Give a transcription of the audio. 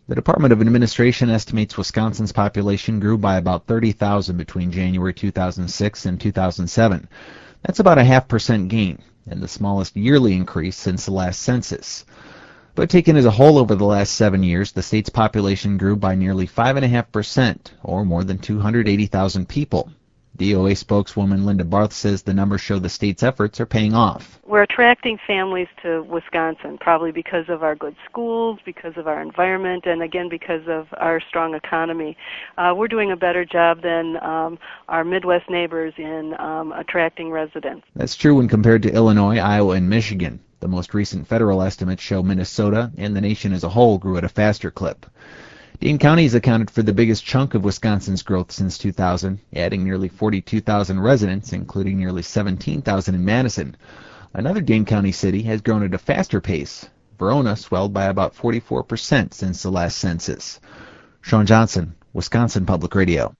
The Department of Administration estimates Wisconsin's population grew by about 30,000 between January 2006 and 2007. That's about a 0.5% gain, and the smallest yearly increase since the last census. But taken as a whole over the last 7 years, the state's population grew by nearly 5.5%, or more than 280,000 people. DOA spokeswoman Linda Barth says the numbers show the state's efforts are paying off. We're attracting families to Wisconsin, probably because of our good schools, because of our environment, and again because of our strong economy. We're doing a better job than our Midwest neighbors in attracting residents. That's true when compared to Illinois, Iowa, and Michigan. The most recent federal estimates show Minnesota and the nation as a whole grew at a faster clip. Dane County has accounted for the biggest chunk of Wisconsin's growth since 2000, adding nearly 42,000 residents, including nearly 17,000 in Madison. Another Dane County city has grown at a faster pace. Verona swelled by about 44% since the last census. Sean Johnson, Wisconsin Public Radio.